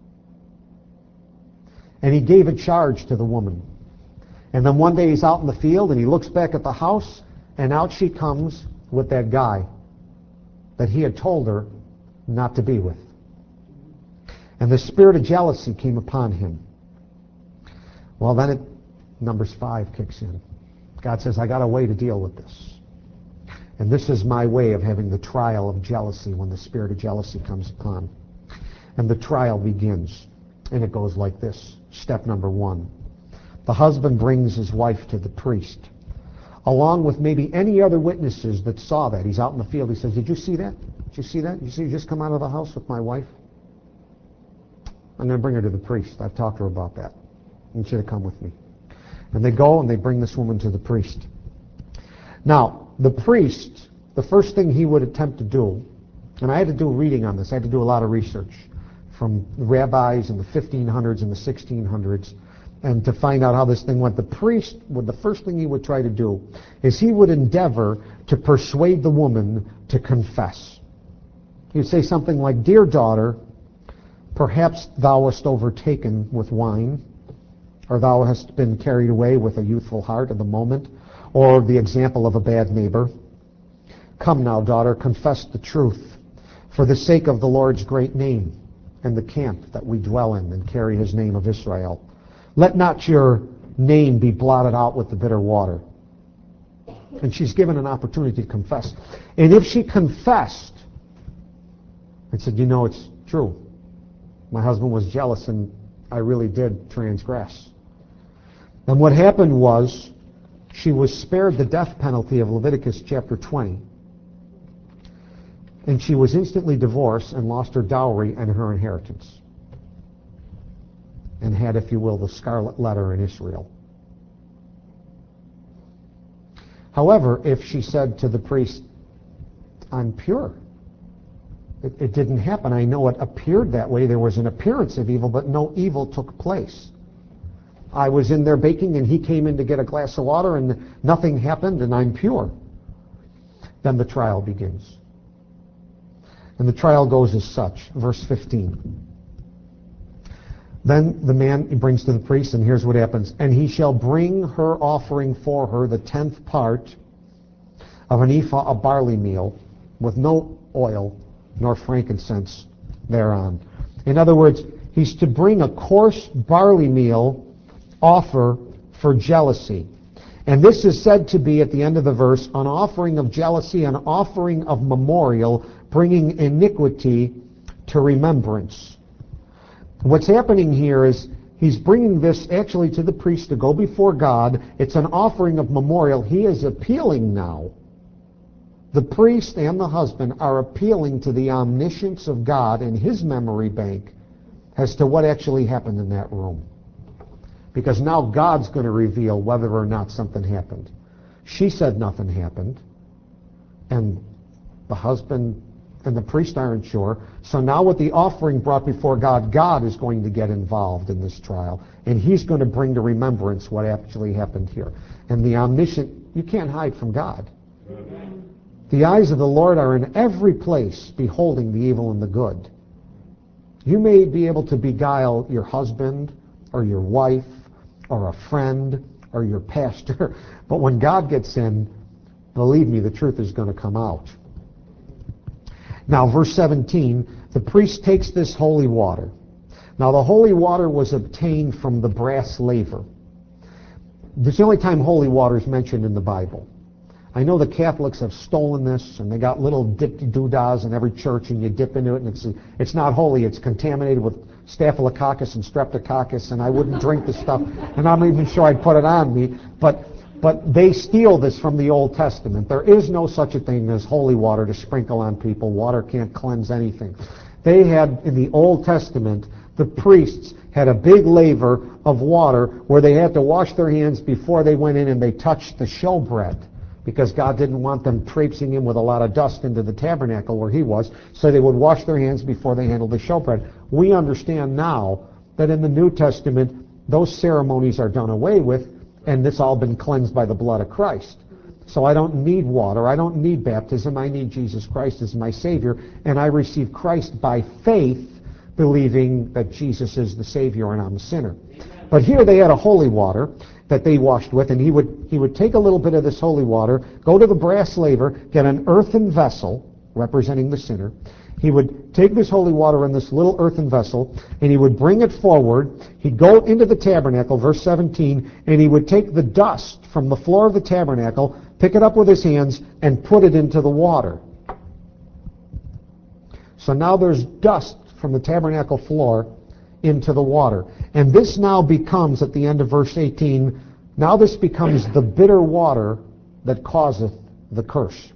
And he gave a charge to the woman. And then one day he's out in the field and he looks back at the house, and out she comes with that guy that he had told her not to be with. And the spirit of jealousy came upon him. Well, then Numbers 5 kicks in. God says, I got a way to deal with this. And this is my way of having the trial of jealousy when the spirit of jealousy comes upon. And the trial begins. And it goes like this. Step number 1. The husband brings his wife to the priest, along with maybe any other witnesses that saw that. He's out in the field. He says, did you see that? Did you see that? You see you just come out of the house with my wife? I'm going to bring her to the priest. I've talked to her about that. You should have come with me. And they go and they bring this woman to the priest. Now, the priest, the first thing he would attempt to do, and I had to do reading on this, I had to do a lot of research from rabbis in the 1500s and the 1600s, and to find out how this thing went. The priest, the first thing he would try to do is he would endeavor to persuade the woman to confess. He'd say something like, dear daughter, perhaps thou wast overtaken with wine, or thou hast been carried away with a youthful heart of the moment, or the example of a bad neighbor. Come now, daughter, confess the truth, for the sake of the Lord's great name and the camp that we dwell in and carry his name of Israel. Let not your name be blotted out with the bitter water. And she's given an opportunity to confess. And if she confessed and said, you know, it's true, my husband was jealous and I really did transgress. And what happened was she was spared the death penalty of Leviticus chapter 20. And she was instantly divorced and lost her dowry and her inheritance. And had, if you will, the scarlet letter in Israel. However, if she said to the priest, I'm pure. It didn't happen. I know it appeared that way. There was an appearance of evil, but no evil took place. I was in there baking and he came in to get a glass of water and nothing happened and I'm pure. Then the trial begins. And the trial goes as such. Verse 15. Then the man he brings to the priest, and here's what happens. And he shall bring her offering for her the 10th part of an ephah of barley meal with no oil nor frankincense thereon. In other words, he's to bring a coarse barley meal offer for jealousy. And this is said to be, at the end of the verse, an offering of jealousy, an offering of memorial, bringing iniquity to remembrance. What's happening here is he's bringing this actually to the priest to go before God. It's an offering of memorial. He is appealing now. The priest and the husband are appealing to the omniscience of God in his memory bank as to what actually happened in that room. Because now God's going to reveal whether or not something happened. She said nothing happened, and the husband and the priest aren't sure. So now with the offering brought before God, God is going to get involved in this trial, and he's going to bring to remembrance what actually happened here. And the omniscient, you can't hide from God. The eyes of the Lord are in every place, beholding the evil and the good. You may be able to beguile your husband or your wife or a friend or your pastor, but when God gets in, believe me, the truth is going to come out. Now, verse 17, the priest takes this holy water, Now the holy water was obtained from the brass laver. This is the only time holy water is mentioned in the Bible. I know the Catholics have stolen this, and they got little dip-doodads in every church, and you dip into it, and it's not holy. It's contaminated with staphylococcus and streptococcus, and I wouldn't drink the stuff, and I'm not even sure I'd put it on me. But they steal this from the Old Testament. There is no such a thing as holy water to sprinkle on people. Water can't cleanse anything. They had, in the Old Testament, the priests had a big laver of water where they had to wash their hands before they went in and they touched the showbread, because God didn't want them traipsing in with a lot of dust into the tabernacle where he was, so they would wash their hands before they handled the showbread. We understand now that in the New Testament, those ceremonies are done away with, and it's all been cleansed by the blood of Christ. So I don't need water. I don't need baptism. I need Jesus Christ as my Savior, and I receive Christ by faith, believing that Jesus is the Savior and I'm a sinner. But here they had a holy water that they washed with, and he would take a little bit of this holy water, go to the brass laver, get an earthen vessel representing the sinner. He would take this holy water in this little earthen vessel, and he would bring it forward. He'd go into the tabernacle, verse 17, and he would take the dust from the floor of the tabernacle, pick it up with his hands, and put it into the water. So now there's dust from the tabernacle floor into the water. And this now becomes, at the end of verse 18, now this becomes the bitter water that causeth the curse.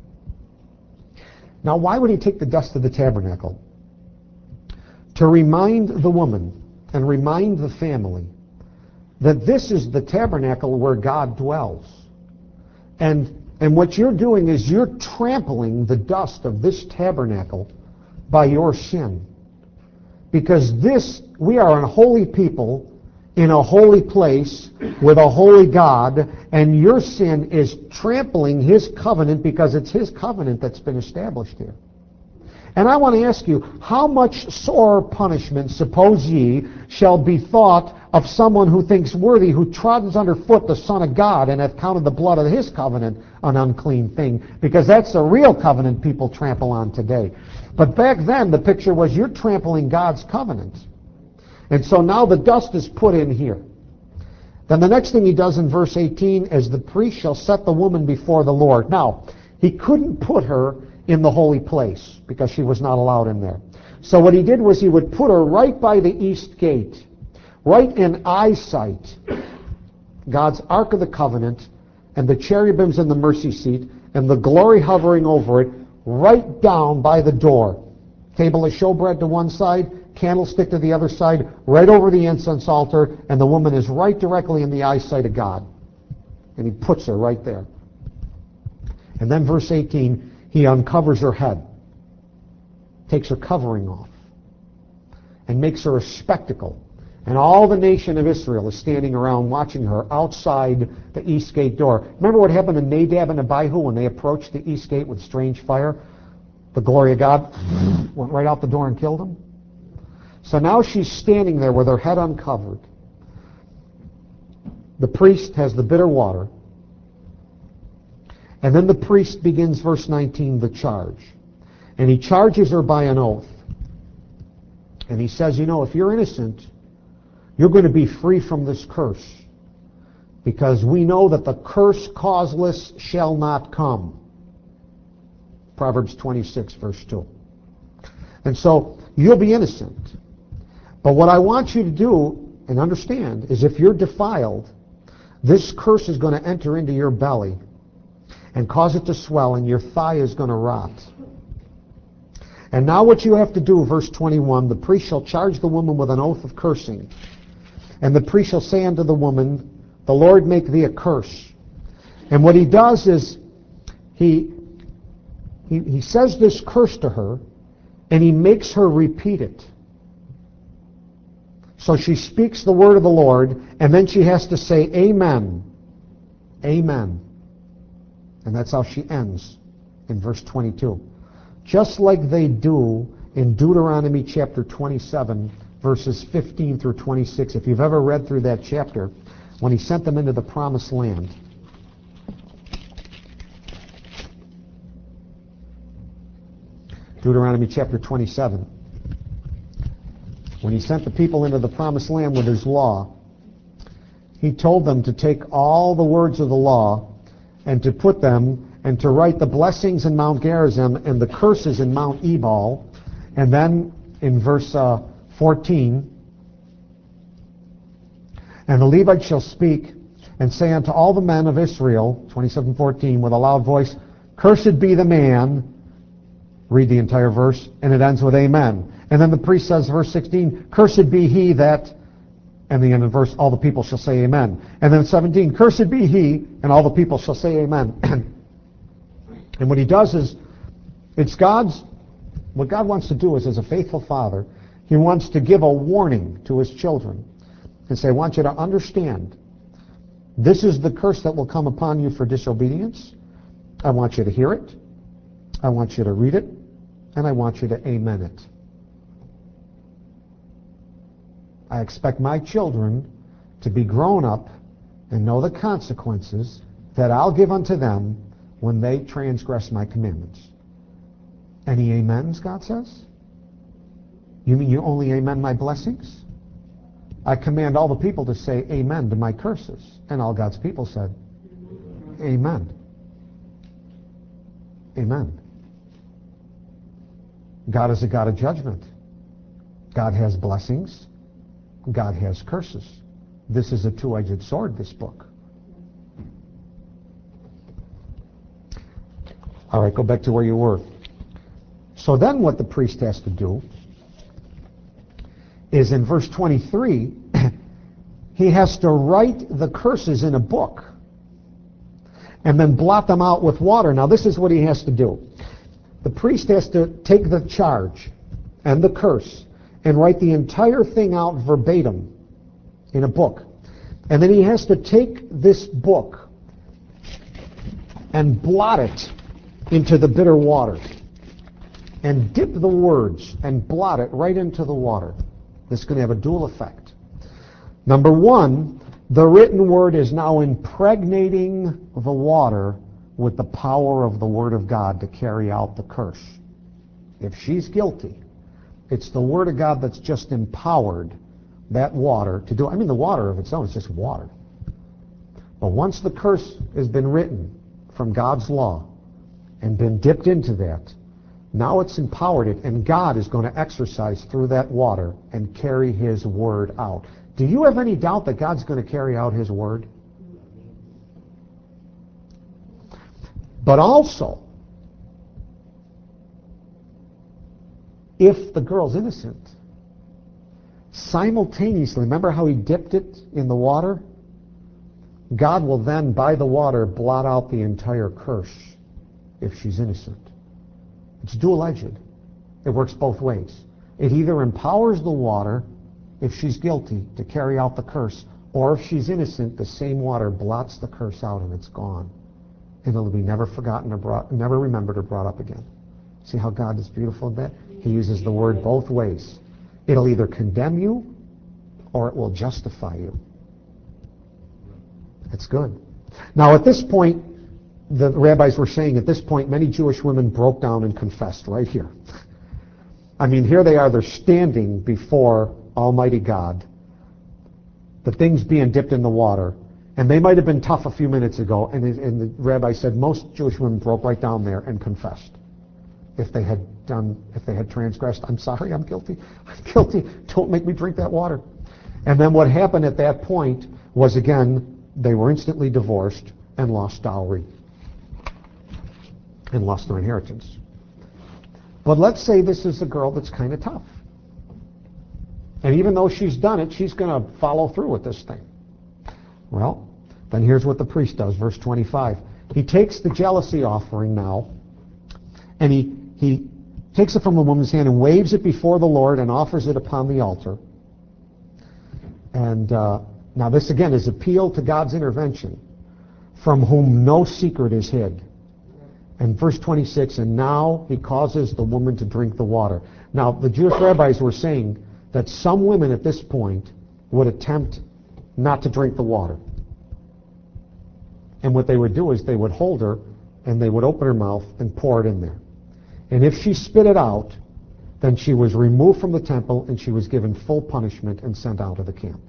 Now, why would he take the dust of the tabernacle? To remind the woman and remind the family that this is the tabernacle where God dwells. And what you're doing is you're trampling the dust of this tabernacle by your sin. Because we are a holy people in a holy place with a holy God, and your sin is trampling his covenant, because it's his covenant that's been established here. And I want to ask you, how much sore punishment, suppose ye, shall be thought of someone who thinks worthy, who trods underfoot the Son of God, and hath counted the blood of his covenant an unclean thing? Because that's the real covenant people trample on today. But back then, the picture was you're trampling God's covenant. And so now the dust is put in here. Then the next thing he does in verse 18 is the priest shall set the woman before the Lord. Now, he couldn't put her in the holy place because she was not allowed in there. So what he did was he would put her right by the east gate, right in eyesight, God's Ark of the Covenant, and the cherubims in the mercy seat, and the glory hovering over it, right down by the door. Table of showbread to one side, candlestick to the other side, right over the incense altar, and the woman is right directly in the eyesight of God. And he puts her right there. And then verse 18, he uncovers her head, takes her covering off, and makes her a spectacle. And all the nation of Israel is standing around watching her outside the east gate door. Remember what happened to Nadab and Abihu when they approached the east gate with strange fire? The glory of God went right out the door and killed them. So now she's standing there with her head uncovered. The priest has the bitter water. And then the priest begins, verse 19, the charge. And he charges her by an oath. And he says, if you're innocent, you're going to be free from this curse. Because we know that the curse causeless shall not come. Proverbs 26, verse 2. And so you'll be innocent. But what I want you to do and understand is if you're defiled, this curse is going to enter into your belly and cause it to swell, and your thigh is going to rot. And now what you have to do, verse 21, the priest shall charge the woman with an oath of cursing. And the priest shall say unto the woman, the Lord make thee a curse. And what he does is he says this curse to her, and he makes her repeat it. So she speaks the word of the Lord, and then she has to say, Amen. Amen. And that's how she ends in verse 22. Just like they do in Deuteronomy chapter 27, verses 15 through 26. If you've ever read through that chapter, when he sent them into the promised land. Deuteronomy chapter 27. when he sent the people into the promised land with his law, he told them to take all the words of the law and to put them and to write the blessings in Mount Gerizim and the curses in Mount Ebal. And then in verse 14, and the Levites shall speak and say unto all the men of Israel, 27:14, with a loud voice, cursed be the man, read the entire verse, and it ends with amen. And then the priest says, verse 16, cursed be he that, and the end of the verse, all the people shall say amen. And then 17, cursed be he, and all the people shall say amen. And what he does is, what God wants to do is, as a faithful father, he wants to give a warning to his children and say, I want you to understand, this is the curse that will come upon you for disobedience. I want you to hear it. I want you to read it. And I want you to amen it. I expect my children to be grown up and know the consequences that I'll give unto them when they transgress my commandments. Any amens, God says? You mean you only amen my blessings? I command all the people to say amen to my curses. And all God's people said, amen. Amen. God is a God of judgment. God has blessings. God has curses. This is a two-edged sword, this book. All right, go back to where you were. So then what the priest has to do is in verse 23, he has to write the curses in a book and then blot them out with water. Now this is what he has to do. The priest has to take the charge and the curse and write the entire thing out verbatim in a book. And then he has to take this book and blot it into the bitter water and dip the words and blot it right into the water. This is going to have a dual effect. Number one, the written word is now impregnating the water with the power of the Word of God to carry out the curse. If she's guilty, it's the Word of God that's just empowered that water to do it. I mean, the water of its own is just water. But once the curse has been written from God's law and been dipped into that, now it's empowered it, and God is going to exercise through that water and carry His Word out. Do you have any doubt that God's going to carry out His Word? But also, if the girl's innocent, simultaneously, remember how he dipped it in the water? God will then, by the water, blot out the entire curse if she's innocent. It's dual-edged. It works both ways. It either empowers the water, if she's guilty, to carry out the curse, or if she's innocent, the same water blots the curse out and it's gone. And it'll be never forgotten or never remembered or brought up again. See how God is beautiful in that? He uses the word both ways. It'll either condemn you or it will justify you. That's good. Now at this point, the rabbis were saying at this point, many Jewish women broke down and confessed right here. I mean, here they are, they're standing before Almighty God, the things being dipped in the water, and they might have been tough a few minutes ago, and the rabbi said most Jewish women broke right down there and confessed. If they had transgressed, I'm sorry, I'm guilty, don't make me drink that water. And then what happened at that point was, again, they were instantly divorced and lost dowry and lost their inheritance. But let's say this is a girl that's kind of tough. And even though she's done it, she's going to follow through with this thing. Well, then here's what the priest does, verse 25. He takes the jealousy offering now, and he takes it from the woman's hand and waves it before the Lord and offers it upon the altar. And now this again is appeal to God's intervention, from whom no secret is hid. And verse 26, and now he causes the woman to drink the water. Now the Jewish rabbis were saying that some women at this point would attempt not to drink the water. And what they would do is they would hold her and they would open her mouth and pour it in there. And if she spit it out, then she was removed from the temple and she was given full punishment and sent out of the camp.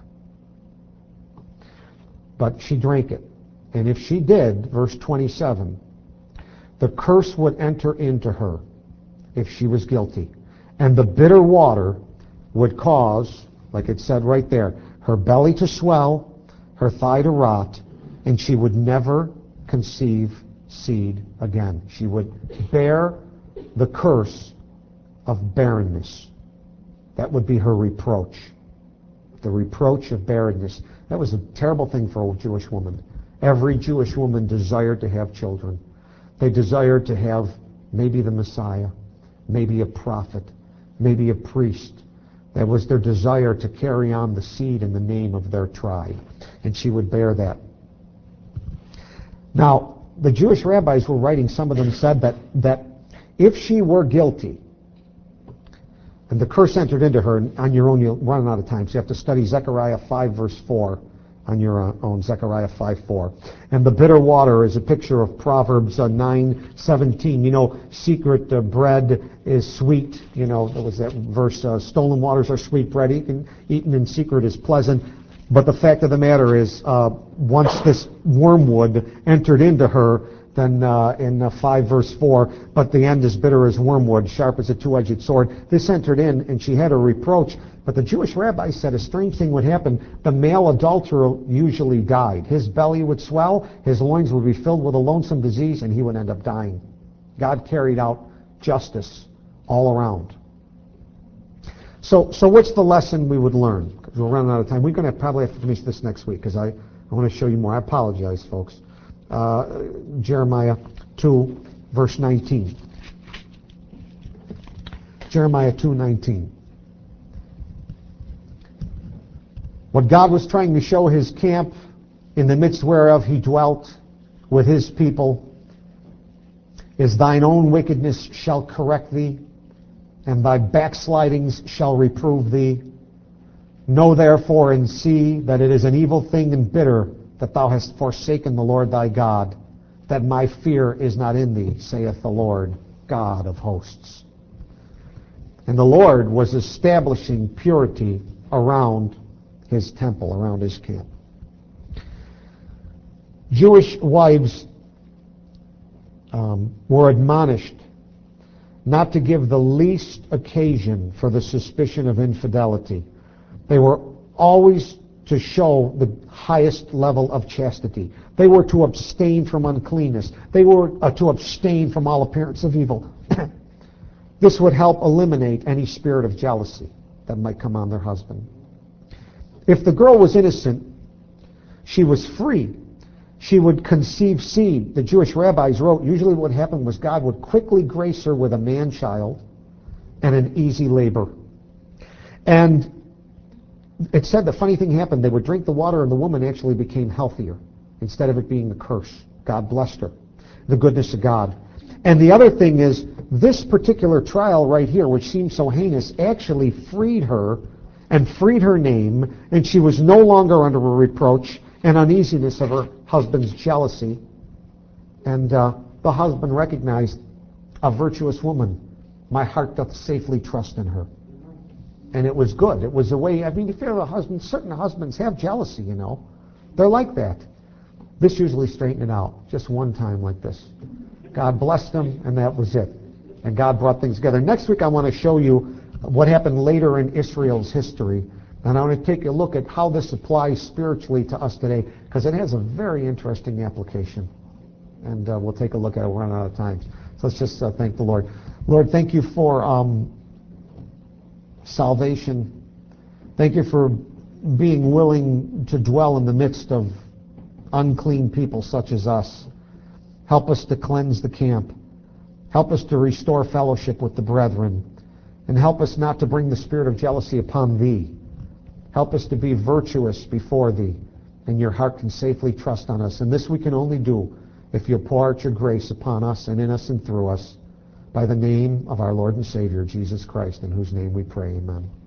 But she drank it. And if she did, verse 27, the curse would enter into her if she was guilty. And the bitter water would cause, like it said right there, her belly to swell, her thigh to rot, and she would never conceive seed again. She would bear the curse of barrenness. That would be her reproach. The reproach of barrenness. That was a terrible thing for a Jewish woman. Every Jewish woman desired to have children. They desired to have maybe the Messiah, maybe a prophet, maybe a priest. That was their desire to carry on the seed in the name of their tribe. And she would bear that. Now, the Jewish rabbis were writing, some of them said that if she were guilty, and the curse entered into her, on your own, you're running out of time, so you have to study Zechariah 5, verse 4 on your own, Zechariah 5:4. And the bitter water is a picture of Proverbs 9:17. You know, secret bread is sweet. You know, there was that verse, stolen waters are sweet bread, eaten in secret is pleasant. But the fact of the matter is, once this wormwood entered into her, then in 5 verse 4, but the end is bitter as wormwood, sharp as a two-edged sword. This entered in, and she had a reproach. But the Jewish rabbis said a strange thing would happen. The male adulterer usually died. His belly would swell, his loins would be filled with a loathsome disease, and he would end up dying. God carried out justice all around. So what's the lesson we would learn? Because we're running out of time. We're going to probably have to finish this next week because I want to show you more. I apologize, folks. Jeremiah 2, verse 19. Jeremiah 2:19. What God was trying to show his camp, in the midst whereof he dwelt with his people, is thine own wickedness shall correct thee, and thy backslidings shall reprove thee. Know therefore and see that it is an evil thing and bitter that thou hast forsaken the Lord thy God, that my fear is not in thee, saith the Lord God of hosts. And the Lord was establishing purity around his temple, around his camp. Jewish wives were admonished not to give the least occasion for the suspicion of infidelity. They were always to show the highest level of chastity. They were to abstain from uncleanness. They were to abstain from all appearance of evil. This would help eliminate any spirit of jealousy that might come on their husband. If the girl was innocent, she was free. She would conceive seed. The Jewish rabbis wrote, usually what happened was God would quickly grace her with a man-child and an easy labor. And it said the funny thing happened. They would drink the water and the woman actually became healthier instead of it being a curse. God blessed her. The goodness of God. And the other thing is, this particular trial right here, which seems so heinous, actually freed her and freed her name, and she was no longer under a reproach and uneasiness of her husband's jealousy. And the husband recognized, a virtuous woman, my heart doth safely trust in her. And it was good. It was a way, I mean, if you're a husband, certain husbands have jealousy, you know. They're like that. This usually straightened it out, just one time like this. God blessed them, and that was it. And God brought things together. Next week I want to show you what happened later in Israel's history. And I want to take a look at how this applies spiritually to us today, because it has a very interesting application. And we'll take a look at it. We're running out of time. So let's just thank the Lord. Lord, thank you for salvation. Thank you for being willing to dwell in the midst of unclean people such as us. Help us to cleanse the camp. Help us to restore fellowship with the brethren. And help us not to bring the spirit of jealousy upon thee. Help us to be virtuous before thee, and your heart can safely trust on us. And this we can only do if you pour out your grace upon us and in us and through us, by the name of our Lord and Savior, Jesus Christ, in whose name we pray. Amen.